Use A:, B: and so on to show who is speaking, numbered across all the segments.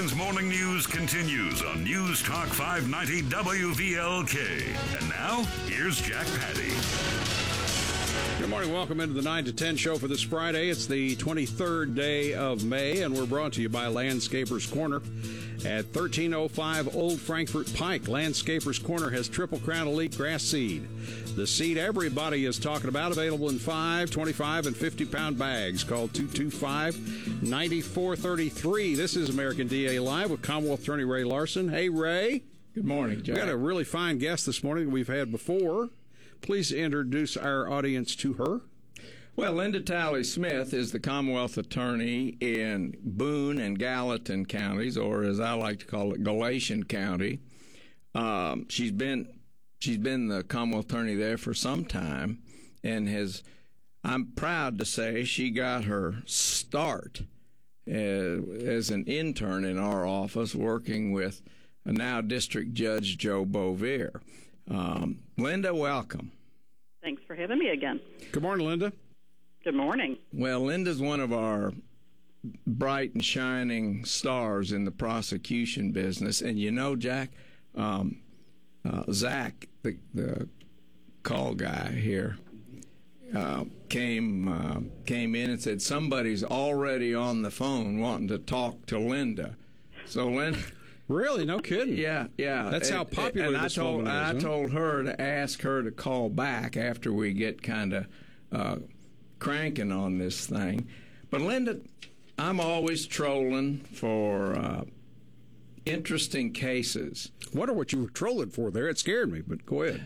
A: Lincoln's Morning News continues on News Talk 590 WVLK. And now, here's Jack Patty.
B: Good morning. Welcome into the 9 to 10 show for this Friday. It's the 23rd day of May, and we're brought to you by Landscapers Corner at 1305 Old Frankfort Pike. Landscapers Corner has Triple Crown Elite Grass Seed. The seed everybody is talking about, available in 5, 25, and 50-pound bags. Call 225-9433. This is American DA Live with Commonwealth Attorney Ray Larson. Hey, Ray.
C: Good morning, Jack.
B: We got a really fine guest this morning that we've had before. Please introduce our audience to her.
C: Well, Linda Talley Smith is the Commonwealth Attorney in Boone and Gallatin counties, or as I like to call it, Galatian County. She's been the Commonwealth Attorney there for some time, and I'm proud to say she got her start as an intern in our office, working with now District Judge Joe Bovier. Linda, welcome.
D: Thanks for having me again.
B: Good morning, Linda.
D: Good morning.
C: Well, Linda's one of our bright and shining stars in the prosecution business. And you know, Jack, Zach, the call guy here, came in and said somebody's already on the phone wanting to talk to Linda. So Linda...
B: Really? No kidding.
C: Yeah.
B: That's how popular this woman is.
C: I told her to ask her to call back after we get kind of cranking on this thing. But Linda, I'm always trolling for interesting cases.
B: Wonder what you were trolling for there. It scared me, but go ahead.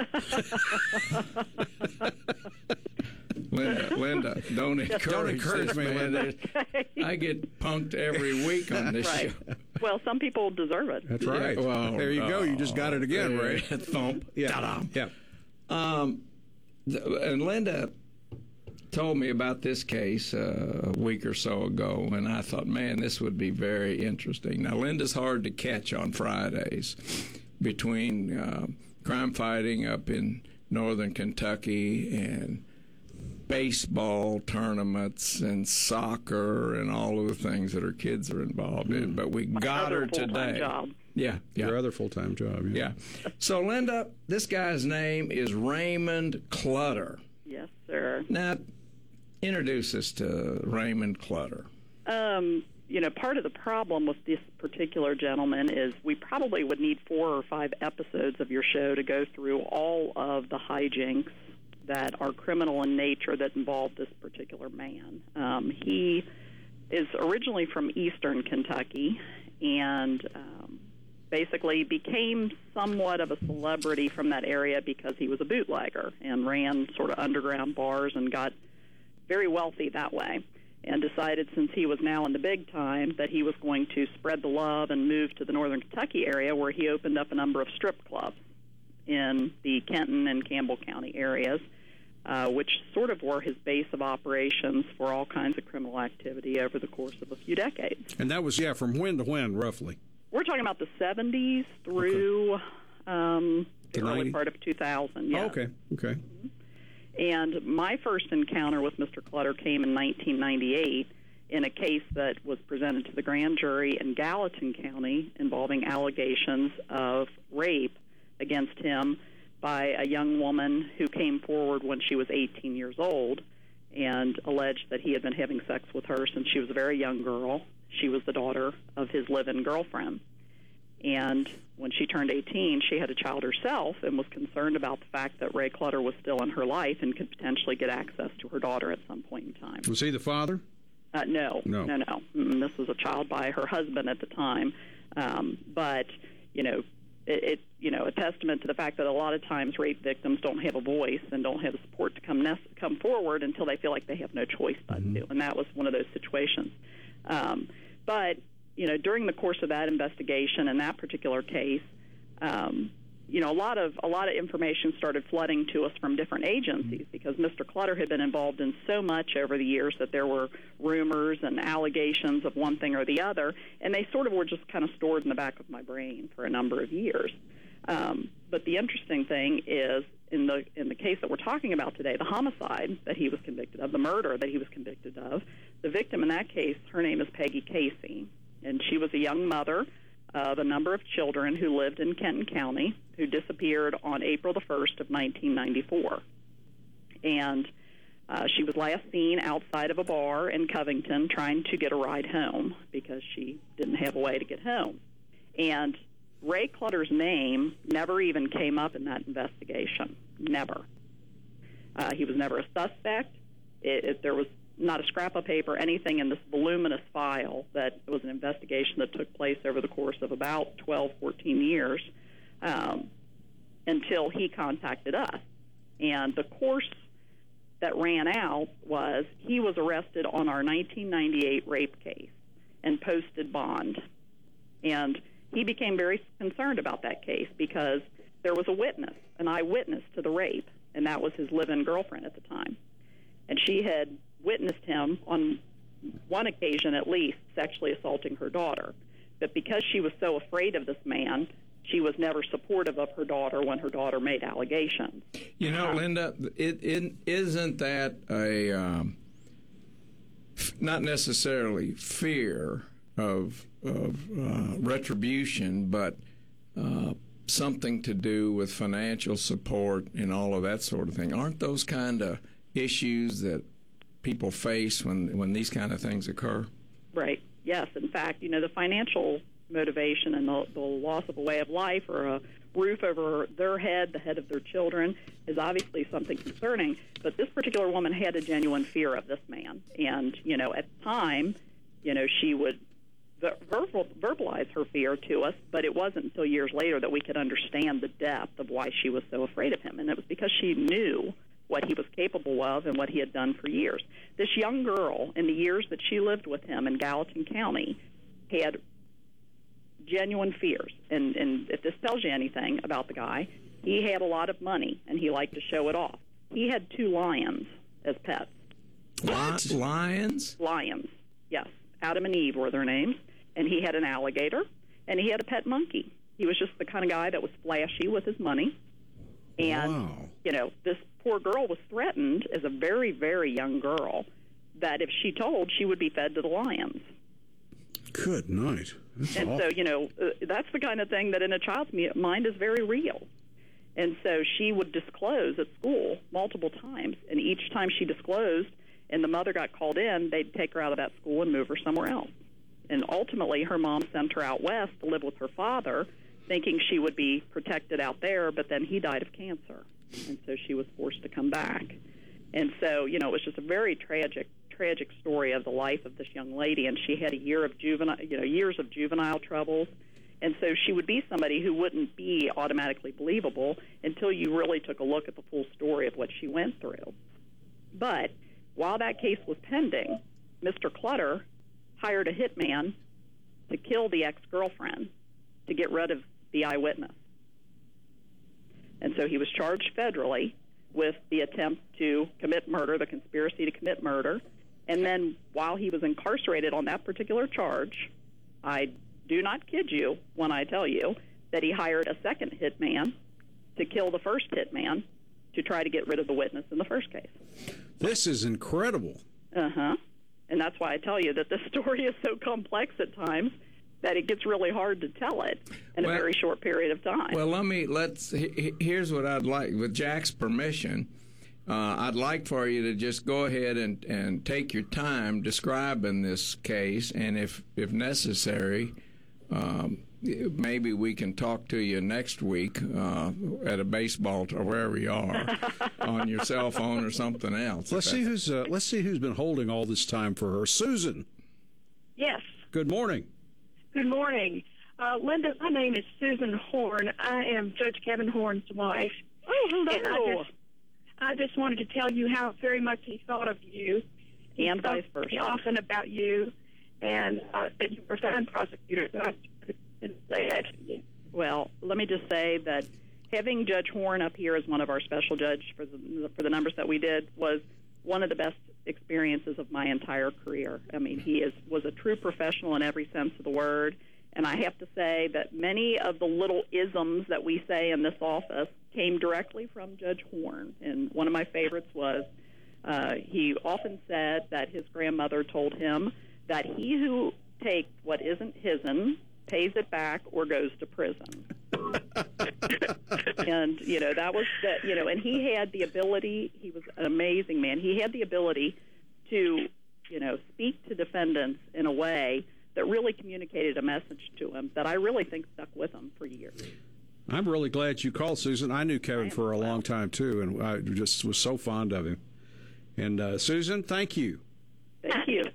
C: Linda, don't encourage
B: me, Linda.
C: I get punked every week on this show.
D: Well, some people deserve it.
B: That's right.
C: Yeah, well,
B: there you go. You just got it again, Ray.
C: Thump.
B: Yeah.
C: Ta-da.
B: Yeah.
C: And Linda told me about this case a week or so ago, and I thought, man, this would be very interesting. Now, Linda's hard to catch on Fridays between crime fighting up in northern Kentucky and baseball tournaments and soccer and all of the things that her kids are involved in. But we got her today.
D: Job.
C: Yeah.
B: Your other full-time job.
C: Yeah. So, Linda, this guy's name is Raymond Clutter.
D: Yes, sir.
C: Now, introduce us to Raymond Clutter.
D: Part of the problem with this particular gentleman is we probably would need 4 or 5 episodes of your show to go through all of the hijinks that are criminal in nature that involve this particular man. He is originally from eastern Kentucky and basically became somewhat of a celebrity from that area because he was a bootlegger and ran sort of underground bars and got very wealthy that way, and decided since he was now in the big time that he was going to spread the love and move to the northern Kentucky area, where he opened up a number of strip clubs in the Kenton and Campbell County areas, which sort of were his base of operations for all kinds of criminal activity over the course of a few decades.
B: And that was, from when to when, roughly?
D: We're talking about the 70s through the early part of 2000. Yeah.
B: Oh, okay.
D: Mm-hmm. And my first encounter with Mr. Clutter came in 1998 in a case that was presented to the grand jury in Gallatin County involving allegations of rape against him by a young woman who came forward when she was 18 years old and alleged that he had been having sex with her since she was a very young girl. She was the daughter of his live-in girlfriend. And when she turned 18, she had a child herself and was concerned about the fact that Ray Clutter was still in her life and could potentially get access to her daughter at some point in time.
B: Was he the father?
D: No. This was a child by her husband at the time. But, a testament to the fact that a lot of times rape victims don't have a voice and don't have the support to come forward until they feel like they have no choice but to. And that was one of those situations. But during the course of that investigation and that particular case, a lot of information started flooding to us from different agencies because Mr. Clutter had been involved in so much over the years that there were rumors and allegations of one thing or the other, and they sort of were just kind of stored in the back of my brain for a number of years. But the interesting thing is, in the case that we're talking about today, the homicide that he was convicted of, the murder that he was convicted of, the victim in that case, her name is Peggy Casey. and she was a young mother of a number of children who lived in Kenton County who disappeared on April the 1st of 1994. And she was last seen outside of a bar in Covington trying to get a ride home because she didn't have a way to get home. And Ray Clutter's name never even came up in that investigation. Never. He was never a suspect. There was not a scrap of paper, anything in this voluminous file that was an investigation that took place over the course of about 12, 14 years until he contacted us. And the course that ran out was he was arrested on our 1998 rape case and posted bond. And he became very concerned about that case because there was a witness, an eyewitness to the rape, and that was his live-in girlfriend at the time. And she had witnessed him on one occasion at least sexually assaulting her daughter. But because she was so afraid of this man, she was never supportive of her daughter when her daughter made allegations.
C: You know, Linda, isn't that a not necessarily fear of retribution, but something to do with financial support and all of that sort of thing? Aren't those kind of issues that people face when these kind of things occur?
D: Right. Yes. In fact, you know, the financial motivation and the loss of a way of life or a roof over their head, the head of their children, is obviously something concerning. But this particular woman had a genuine fear of this man. And, you know, at the time, you know, she would verbalize her fear to us, but it wasn't until years later that we could understand the depth of why she was so afraid of him. And it was because she knew what he was capable of and what he had done for years. This young girl, in the years that she lived with him in Gallatin County, had genuine fears. And if this tells you anything about the guy, he had a lot of money, and he liked to show it off. He had 2 lions as pets.
C: What? Lions?
D: Lions, yes. Adam and Eve were their names. And he had an alligator, and he had a pet monkey. He was just the kind of guy that was flashy with his money. And, you know, this poor girl was threatened as a very, very young girl that if she told, she would be fed to the lions.
B: Good night. That's
D: and
B: awful.
D: So, you know, that's the kind of thing that in a child's mind is very real. And so she would disclose at school multiple times. And each time she disclosed and the mother got called in, they'd take her out of that school and move her somewhere else. And ultimately, her mom sent her out west to live with her father, thinking she would be protected out there, but then he died of cancer. And so she was forced to come back. And so, you know, it was just a very tragic story of the life of this young lady, and she had years of juvenile troubles. And so she would be somebody who wouldn't be automatically believable until you really took a look at the full story of what she went through. But while that case was pending, Mr. Clutter hired a hitman to kill the ex-girlfriend to get rid of the eyewitness. And so he was charged federally with the attempt to commit murder, the conspiracy to commit murder. And then while he was incarcerated on that particular charge, I do not kid you when I tell you that he hired a second hitman to kill the first hitman to try to get rid of the witness in the first case.
B: This is incredible.
D: Uh-huh. And that's why I tell you that this story is so complex at times that it gets really hard to tell it in a very short period of time.
C: Well, here's what I'd like. With Jack's permission, I'd like for you to just go ahead and take your time describing this case, and if necessary, maybe we can talk to you next week at a baseball or wherever you are on your cell phone or something else.
B: Let's see who's been holding all this time for her. Susan.
E: Yes.
B: Good morning.
E: Good morning. Linda, my name is Susan Horn. I am Judge Kevin Horn's wife.
D: Oh, hello.
E: And I just wanted to tell you how very much he thought of you.
D: And vice versa.
E: He often about you, and that you were a fine prosecutor. So I didn't say that to you.
D: Well, let me just say that having Judge Horn up here as one of our special judges for the numbers that we did was one of the best experiences of my entire career. I mean, he was a true professional in every sense of the word, and I have to say that many of the little isms that we say in this office came directly from Judge Horn. And one of my favorites was he often said that his grandmother told him that he who take what isn't his'n, pays it back, or goes to prison. And, that was that, and he had the ability, he was an amazing man. He had the ability to, speak to defendants in a way that really communicated a message to him that I really think stuck with him for years.
B: I'm really glad you called, Susan. I knew Kevin for a long time, too, and I just was so fond of him. And, Susan, thank you.
D: Thank you.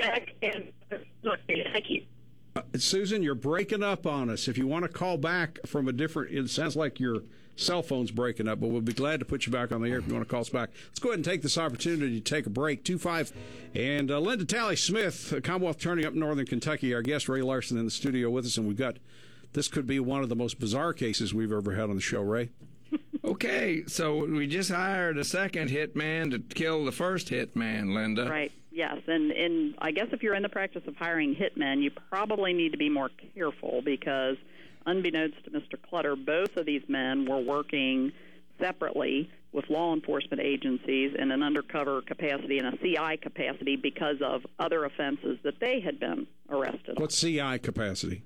E: Thank you.
B: Susan, you're breaking up on us. If you want to call back from a different, it sounds like your cell phone's breaking up, but we'll be glad to put you back on the air if you want to call us back. Let's go ahead and take this opportunity to take a break. 2-5. And Linda Talley-Smith, Commonwealth Attorney up in Northern Kentucky, our guest, Ray Larson, in the studio with us, and we've got, this could be one of the most bizarre cases we've ever had on the show, Ray.
C: Okay, so we just hired a second hitman to kill the first hitman, Linda.
D: Right, yes. And I guess if you're in the practice of hiring hitmen, you probably need to be more careful because, unbeknownst to Mr. Clutter, both of these men were working separately with law enforcement agencies in an undercover capacity and a CI capacity because of other offenses that they had been arrested on.
B: What CI capacity?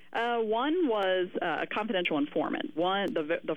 D: One was a confidential informant. The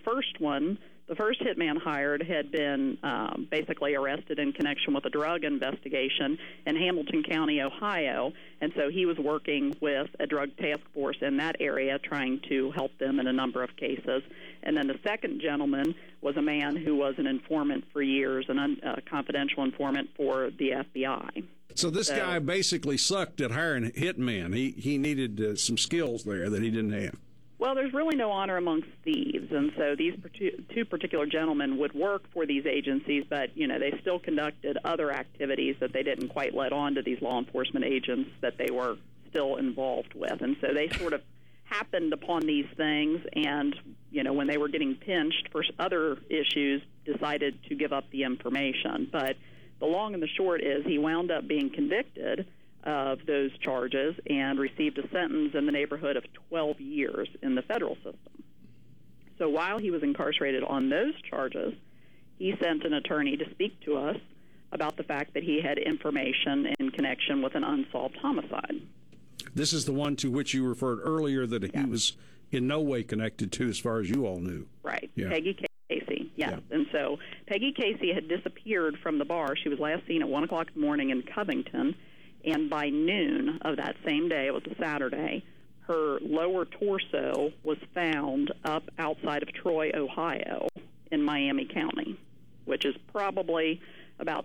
D: first hitman hired had been basically arrested in connection with a drug investigation in Hamilton County, Ohio, and so he was working with a drug task force in that area trying to help them in a number of cases. And then the second gentleman was a man who was an informant for years, a confidential informant for the FBI.
B: So this guy basically sucked at hiring hitmen. He needed some skills there that he didn't have.
D: Well, there's really no honor amongst thieves, and so these two particular gentlemen would work for these agencies, but, they still conducted other activities that they didn't quite let on to these law enforcement agents that they were still involved with. And so they sort of happened upon these things and, when they were getting pinched for other issues, decided to give up the information. But the long and the short is he wound up being convicted of those charges and received a sentence in the neighborhood of 12 years in the federal system. So while he was incarcerated on those charges, he sent an attorney to speak to us about the fact that he had information in connection with an unsolved homicide.
B: This is the one to which you referred earlier that he was in no way connected to as far as you all knew.
D: Right.
B: Yeah.
D: Peggy Casey, yes. Yeah. And so Peggy Casey had disappeared from the bar. She was last seen at 1 o'clock in the morning in Covington, and by noon of that same day, it was a Saturday, her lower torso was found up outside of Troy, Ohio, in Miami County, which is probably about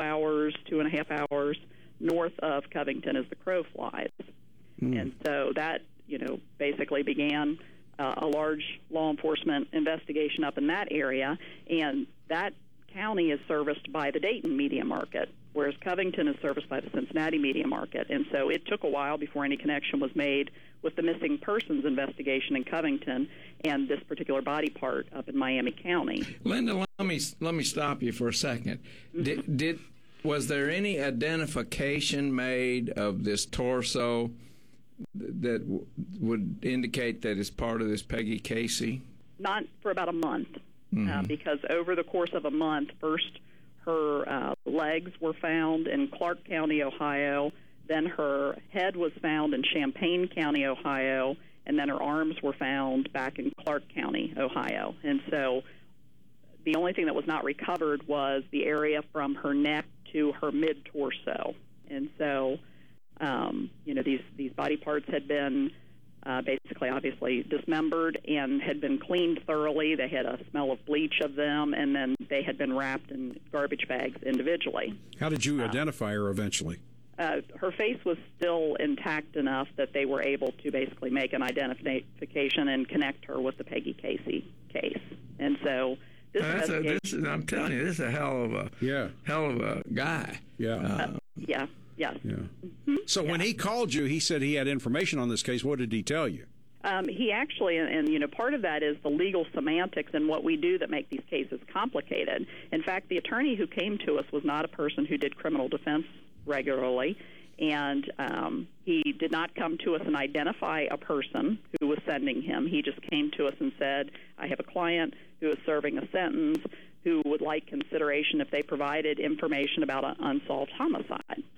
D: 2.5 hours north of Covington as the crow flies. And so that, basically began a large law enforcement investigation up in that area, and that county is serviced by the Dayton media market, whereas Covington is serviced by the Cincinnati media market. And so it took a while before any connection was made with the missing persons investigation in Covington and this particular body part up in Miami County.
C: Linda, let me stop you for a second. Was there any identification made of this torso that would indicate that it's part of this Peggy Casey?
D: Not for about a month, because over the course of a month, first her legs were found in Clark County, Ohio, then her head was found in Champaign County, Ohio, and then her arms were found back in Clark County, Ohio. And so the only thing that was not recovered was the area from her neck to her mid-torso. And so, these body parts had been basically, obviously, dismembered and had been cleaned thoroughly. They had a smell of bleach of them, and then they had been wrapped in garbage bags individually.
B: How did you identify her eventually?
D: Her face was still intact enough that they were able to basically make an identification and connect her with the Peggy Casey case. And so
C: I'm telling you, this is a hell of a guy.
B: Yeah.
D: Yes. Mm-hmm.
B: So when he called you, he said he had information on this case. What did he tell you?
D: He actually, and part of that is the legal semantics and what we do that make these cases complicated. In fact, the attorney who came to us was not a person who did criminal defense regularly, and he did not come to us and identify a person who was sending him. He just came to us and said, I have a client who is serving a sentence who would like consideration if they provided information about an unsolved homicide.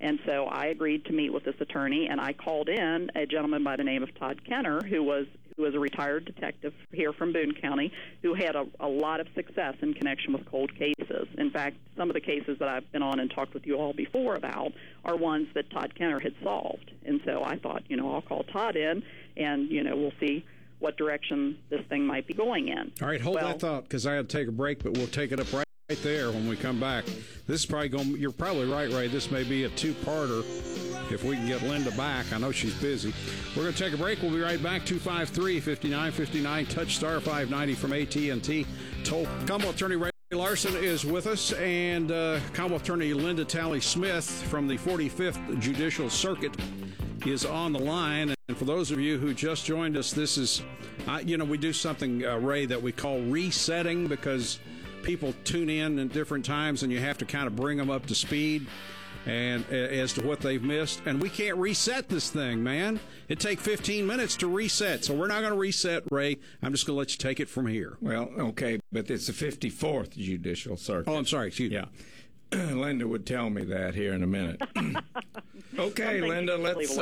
D: And so I agreed to meet with this attorney, and I called in a gentleman by the name of Todd Kenner, who was a retired detective here from Boone County, who had a lot of success in connection with cold cases. In fact, some of the cases that I've been on and talked with you all before about are ones that Todd Kenner had solved. And so I thought, I'll call Todd in, and, we'll see what direction this thing might be going in.
B: All right, hold that thought, because I had to take a break, but we'll take it up right there when we come back. This is probably you're probably right, Ray. This may be a two-parter if we can get Linda back. I know she's busy. We're going to take a break. We'll be right back. 253-5959, touch star 590 from AT&T. Commonwealth Attorney Ray Larson is with us, and Commonwealth Attorney Linda Talley-Smith from the 45th Judicial Circuit is on the line. And for those of you who just joined us, this is, we do something, Ray, that we call resetting, because people tune in at different times, and you have to kind of bring them up to speed and as to what they've missed. And we can't reset this thing, man. It takes 15 minutes to reset. So we're not going to reset, Ray. I'm just going to let you take it from here.
C: Well, okay, but it's the 54th Judicial Circuit.
B: Oh, I'm sorry. Excuse me.
C: Yeah. Linda would tell me that here in a minute. Okay, Linda, let's,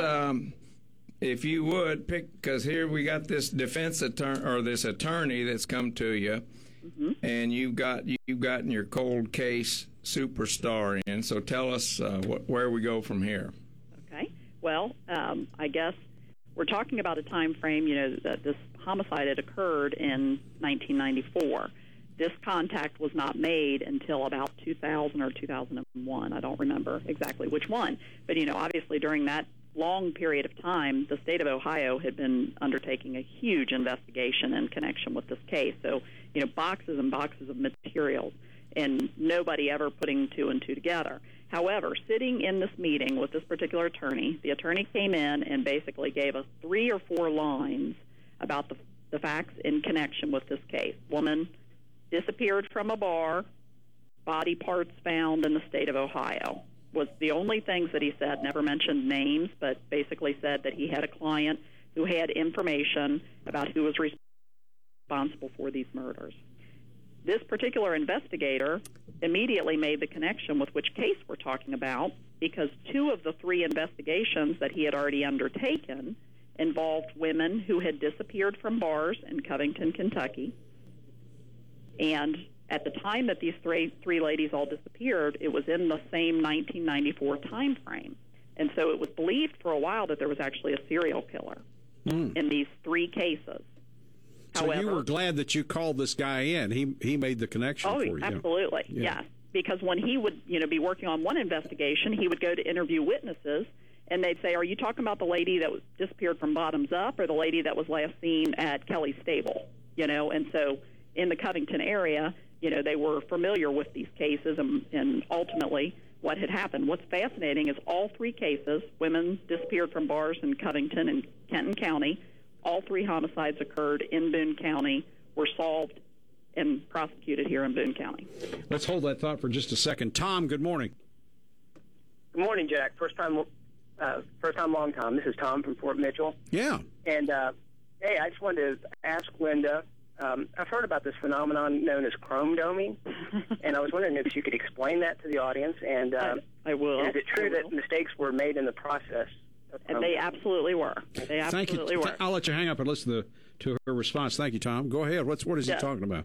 C: if you would, pick, because here we got this defense attorney, or this attorney that's come to you, and you've gotten your cold case superstar in. So tell us where we go from here.
D: Okay. Well, I guess we're talking about a time frame, that this homicide had occurred in 1994. This contact was not made until about 2000 or 2001. I don't remember exactly which one. But, obviously during that long period of time, the state of Ohio had been undertaking a huge investigation in connection with this case. So, boxes and boxes of materials, and nobody ever putting two and two together. However, sitting in this meeting with this particular attorney, the attorney came in and basically gave us 3 or 4 lines about the facts in connection with this case. Woman disappeared from a bar, body parts found in the state of Ohio. Was the only things that he said. Never mentioned names, but basically said that he had a client who had information about who was responsible for these murders. This particular investigator immediately made the connection with which case we're talking about, because 2 of the 3 investigations that he had already undertaken involved women who had disappeared from bars in Covington, Kentucky. And at the time that these three ladies all disappeared, it was in the same 1994 time frame. And so it was believed for a while that there was actually a serial killer in these 3 cases.
B: So however, you were glad that you called this guy in. He made the connection for you.
D: Oh, absolutely, yes. Because when he would be working on one investigation, he would go to interview witnesses, and they'd say, are you talking about the lady that was disappeared from Bottoms Up or the lady that was last seen at Kelly's Stable? And so in the Covington area, they were familiar with these cases and ultimately what had happened. What's fascinating is all 3 cases, women disappeared from bars in Covington and Kenton County, all 3 homicides occurred in Boone County, were solved and prosecuted here in Boone County.
B: Let's hold that thought for just a second. Tom, good morning.
F: Good morning, Jack. First time, long time. This is Tom from Fort Mitchell.
B: Yeah.
F: And, hey, I just wanted to ask Linda, I've heard about this phenomenon known as chrome doming, and I was wondering if you could explain that to the audience. And
D: I will.
F: Is it true that mistakes were made in the process?
D: And they absolutely were. They absolutely were.
B: I'll let you hang up and listen to her response. Thank you, Tom. Go ahead. What is he talking about?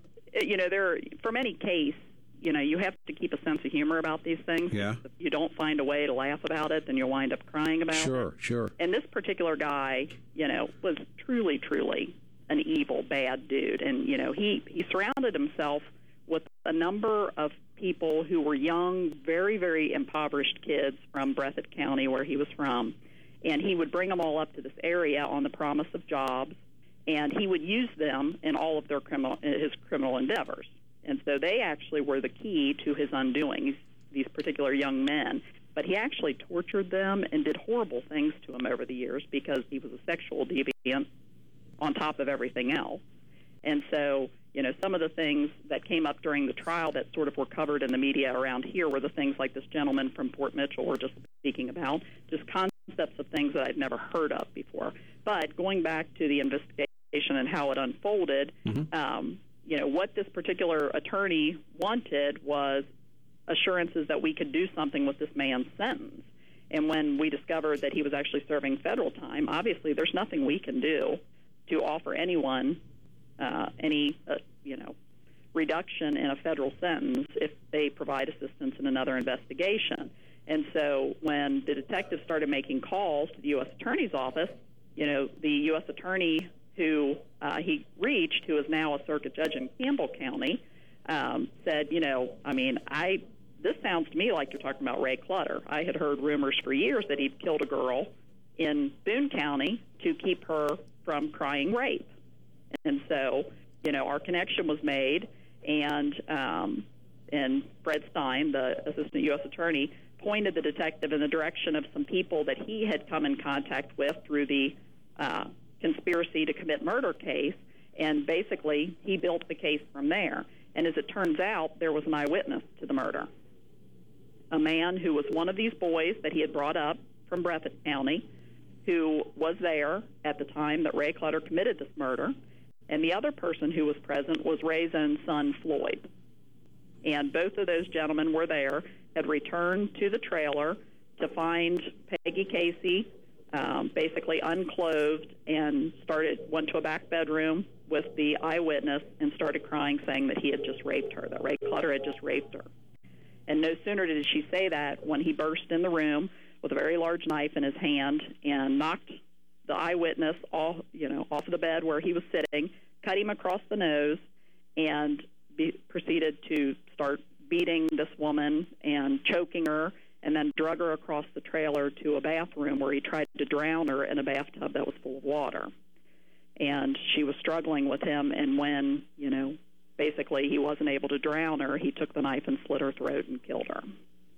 D: From any case, you have to keep a sense of humor about these things.
B: Yeah.
D: If you don't find a way to laugh about it, then you'll wind up crying about it.
B: Sure.
D: And this particular guy, was truly, truly an evil, bad dude. And, he surrounded himself with a number of people who were young, very, very impoverished kids from Breathitt County, where he was from. And he would bring them all up to this area on the promise of jobs, and he would use them in all of his criminal endeavors. And so they actually were the key to his undoing, these particular young men. But he actually tortured them and did horrible things to them over the years because he was a sexual deviant on top of everything else. And so, some of the things that came up during the trial that sort of were covered in the media around here were the things like this gentleman from Fort Mitchell were just speaking about, just concepts of things that I'd never heard of before. But going back to the investigation and how it unfolded, what this particular attorney wanted was assurances that we could do something with this man's sentence. And when we discovered that he was actually serving federal time, obviously there's nothing we can do to offer anyone any reduction in a federal sentence if they provide assistance in another investigation. And so when the detectives started making calls to the U.S. Attorney's Office, the U.S. Attorney who he reached, who is now a circuit judge in Campbell County, said, this sounds to me like you're talking about Ray Clutter. I had heard rumors for years that he'd killed a girl in Boone County to keep her from crying rape. And so, our connection was made, and Fred Stein, the assistant U.S. attorney, pointed the detective in the direction of some people that he had come in contact with through the conspiracy to commit murder case, and basically he built the case from there. And as it turns out, there was an eyewitness to the murder, a man who was one of these boys that he had brought up from Breathitt County, who was there at the time that Ray Clutter committed this murder. And the other person who was present was Ray's own son, Floyd. And both of those gentlemen were there, had returned to the trailer to find Peggy Casey basically unclothed, and went to a back bedroom with the eyewitness and started crying, saying that he had just raped her, that Ray Clutter had just raped her. And no sooner did she say that when he burst in the room with a very large knife in his hand and knocked the eyewitness off of the bed where he was sitting, cut him across the nose, and proceeded to start beating this woman and choking her, and then drug her across the trailer to a bathroom where he tried to drown her in a bathtub that was full of water. And she was struggling with him, and when, basically he wasn't able to drown her, he took the knife and slit her throat and killed her.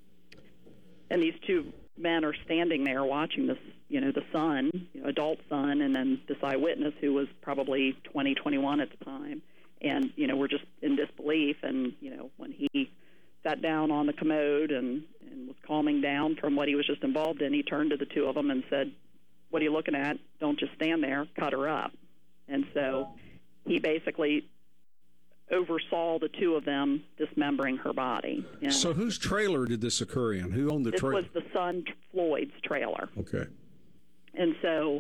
D: And these two men are standing there watching this, the son, adult son, and then this eyewitness who was probably 20, 21 at the time. And, we're just in disbelief. And, when he sat down on the commode and was calming down from what he was just involved in, he turned to the two of them and said, "What are you looking at? Don't just stand there. Cut her up." And so he basically oversaw the two of them dismembering her body. And
B: so whose trailer did this occur in? Who owned the trailer?
D: This was the son Floyd's trailer.
B: Okay.
D: And so,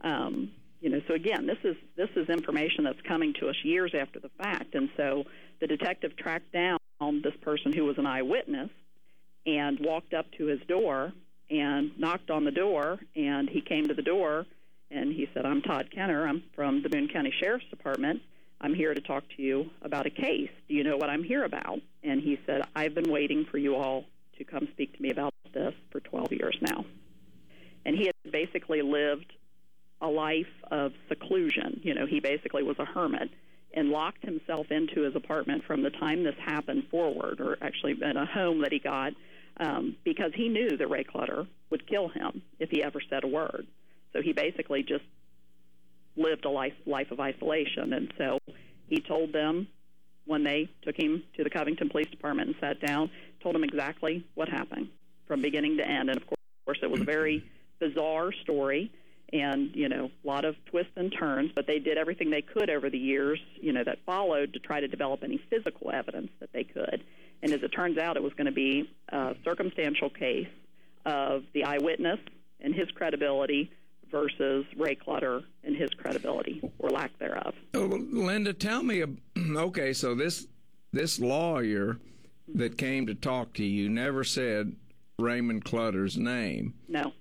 D: so again, this is information that's coming to us years after the fact. And so the detective tracked down this person who was an eyewitness and walked up to his door and knocked on the door, and he came to the door and he said, "I'm Todd Kenner. I'm from the Boone County Sheriff's Department. I'm here to talk to you about a case. Do you know what I'm here about?" And he said, "I've been waiting for you all to come speak to me about this for 12 years now." And he had basically lived a life of seclusion. He basically was a hermit and locked himself into his apartment from the time this happened forward, or actually in a home that he got, because he knew that Ray Clutter would kill him if he ever said a word. So he basically just lived a life of isolation. And so he told them, when they took him to the Covington Police Department and sat down, told him exactly what happened from beginning to end. And, of course, it was a very bizarre story and, a lot of twists and turns, but they did everything they could over the years, that followed to try to develop any physical evidence that they could. And as it turns out, it was going to be a circumstantial case of the eyewitness and his credibility versus Ray Clutter and his credibility, or lack thereof.
C: Oh, Linda, tell me, okay, so this lawyer that came to talk to you never said Raymond Clutter's name.
D: No.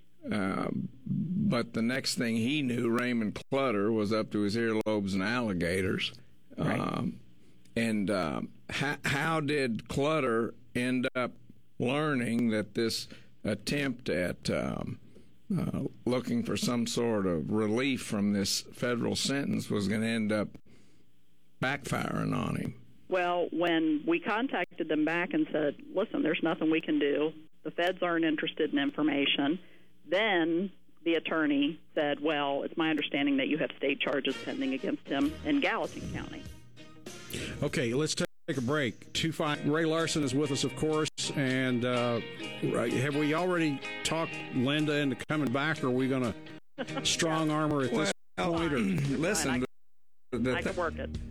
C: But the next thing he knew, Raymond Clutter was up to his earlobes in alligators.
D: Right.
C: How did Clutter end up learning that this attempt at looking for some sort of relief from this federal sentence was going to end up backfiring on him?
D: Well, when we contacted them back and said, "Listen, there's nothing we can do. The feds aren't interested in information," then the attorney said, "Well, it's my understanding that you have state charges pending against him in Gallatin County."
B: Okay, let's take a break. Ray Larson is with us, of course, and have we already talked Linda into coming back, or are we going to strong arm her at this point? Or?
C: Listen,
D: I can work it.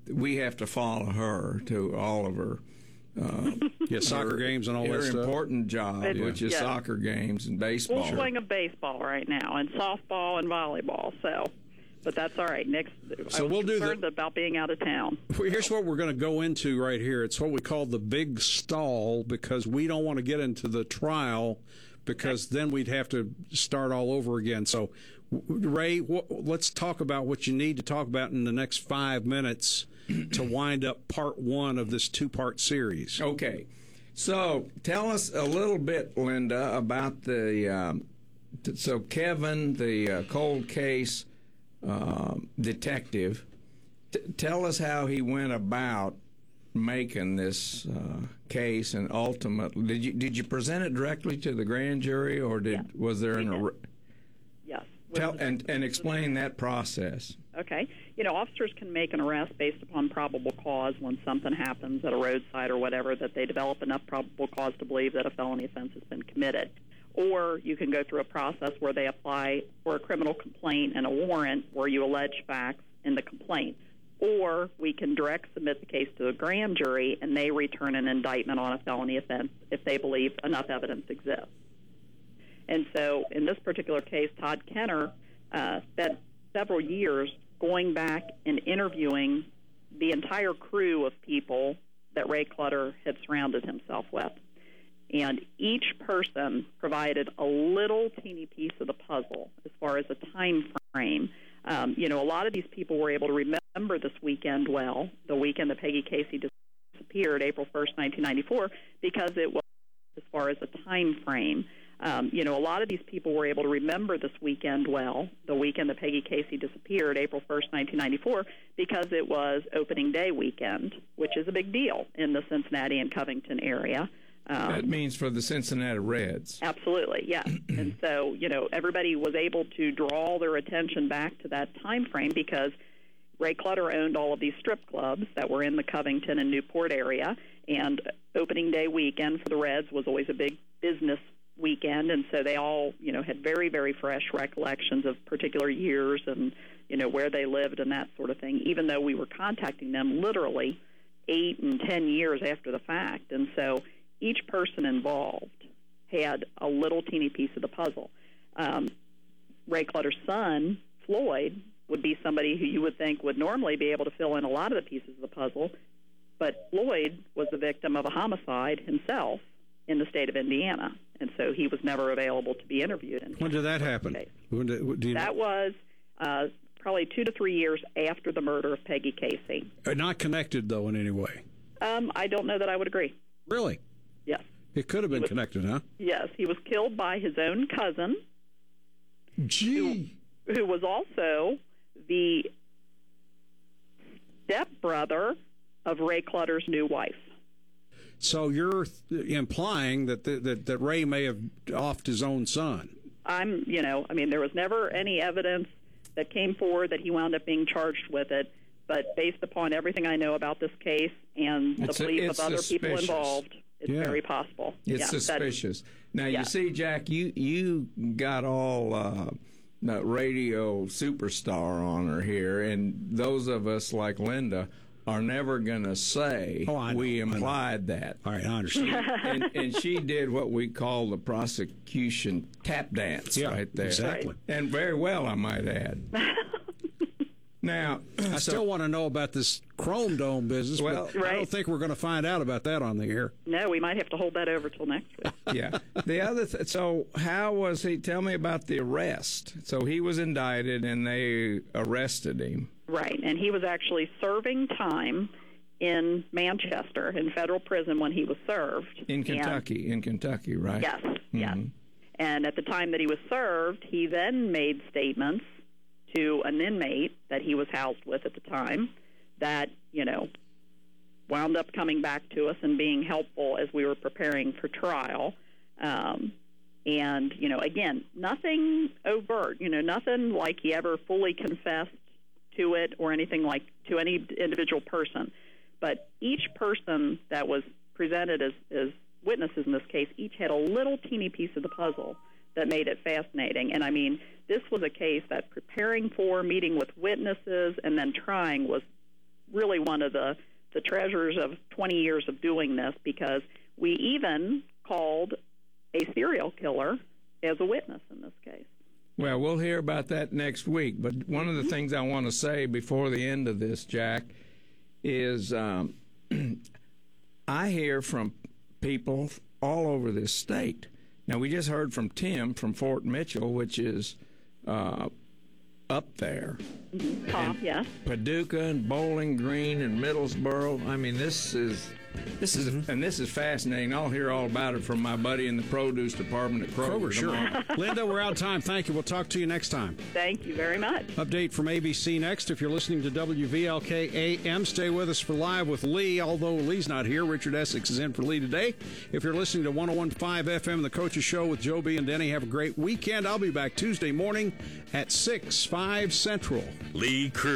C: we have to follow her to all of her
B: soccer games and all that
C: her
B: stuff.
C: important job, which is soccer games and baseball.
D: Full swing of baseball right now, and softball and volleyball. So, but that's all right. Next,
B: so
D: I was
B: we'll do
D: concerned about being out of town.
B: Well, here's what we're going to go into right here. It's what we call the big stall, because we don't want to get into the trial, because then we'd have to start all over again. So, Ray, let's talk about what you need to talk about in the next 5 minutes to wind up part one of this two-part series.
C: Okay. So tell us a little bit, Linda, about the so Kevin, the cold case detective. Tell us how he went about making this case, and ultimately, did you present it directly to the grand jury, or was there an
D: Yes.
C: and explain that process.
D: Okay. Officers can make an arrest based upon probable cause when something happens at a roadside or whatever, that they develop enough probable cause to believe that a felony offense has been committed. Or you can go through a process where they apply for a criminal complaint and a warrant where you allege facts in the complaint. Or we can direct submit the case to the grand jury, and they return an indictment on a felony offense if they believe enough evidence exists. And so in this particular case, Todd Kenner spent several years going back and interviewing the entire crew of people that Ray Clutter had surrounded himself with. And each person provided a little teeny piece of the puzzle as far as a time frame. A lot of these people were able to remember this weekend well, the weekend that Peggy Casey disappeared, April 1st, 1994, because it was as far as a time frame. A lot of these people were able to remember this weekend well, the weekend that Peggy Casey disappeared, April 1st, 1994, because it was opening day weekend, which is a big deal in the Cincinnati and Covington area.
C: That means for the Cincinnati Reds.
D: Absolutely, yes. And so, everybody was able to draw their attention back to that time frame because Ray Clutter owned all of these strip clubs that were in the Covington and Newport area, and opening day weekend for the Reds was always a big business weekend, and so they all, had very, very fresh recollections of particular years and, where they lived and that sort of thing, even though we were contacting them literally 8 and 10 years after the fact. And so each person involved had a little teeny piece of the puzzle. Ray Clutter's son, Floyd, would be somebody who you would think would normally be able to fill in a lot of the pieces of the puzzle, but Floyd was the victim of a homicide himself in the state of Indiana, and so he was never available to be interviewed.
B: When did that happen?
D: That was probably 2 to 3 years after the murder of Peggy Casey.
B: Not connected, though, in any way?
D: I don't know that I would agree.
B: Really?
D: Yes.
B: It could have been connected, huh?
D: Yes. He was killed by his own cousin.
B: Gee.
D: Who was also the stepbrother of Ray Clutter's new wife.
B: So you're implying that Ray may have offed his own son.
D: There was never any evidence that came forward that he wound up being charged with it, but based upon everything I know about this case and the belief of other people involved, it's very possible.
C: It's suspicious. Now, you see, Jack, you got all radio superstar on her here, and those of us like Linda are never going to say we implied that.
B: All right, I understand.
C: and she did what we call the prosecution tap dance right there.
B: Exactly.
C: And very well, I might add. Now,
B: I still want to know about this Chrome Dome business, but I don't think we're going to find out about that on the air.
D: No, we might have to hold that over till next week.
C: Yeah. The other so how was he? Tell me about the arrest. So he was indicted, and they arrested him.
D: Right, and he was actually serving time in Manchester in federal prison when he was served.
C: In Kentucky, right?
D: Yes, yes. And at the time that he was served, he then made statements to an inmate that he was housed with at the time that, wound up coming back to us and being helpful as we were preparing for trial. And, again, nothing overt, nothing like he ever fully confessed to it or anything like to any individual person. But each person that was presented as witnesses in this case, each had a little teeny piece of the puzzle that made it fascinating. And, this was a case that preparing for, meeting with witnesses, and then trying was really one of the treasures of 20 years of doing this, because we even called a serial killer as a witness in this case.
C: Well, we'll hear about that next week. But one of the things I want to say before the end of this, Jack, is I hear from people all over this state. Now, we just heard from Tim from Fort Mitchell, which is up there.
D: Top, yes.
C: Paducah and Bowling Green and Middlesboro. I mean, this is fascinating. I'll hear all about it from my buddy in the produce department at Kroger.
B: Sure. Linda, we're out of time. Thank you. We'll talk to you next time.
D: Thank you very much.
B: Update from ABC next. If you're listening to WVLK AM, stay with us for Live with Lee. Although Lee's not here, Richard Essex is in for Lee today. If you're listening to 101.5 FM, The Coach's Show with Joe B. and Denny, have a great weekend. I'll be back Tuesday morning at 6, 5 Central.
A: Lee Crew.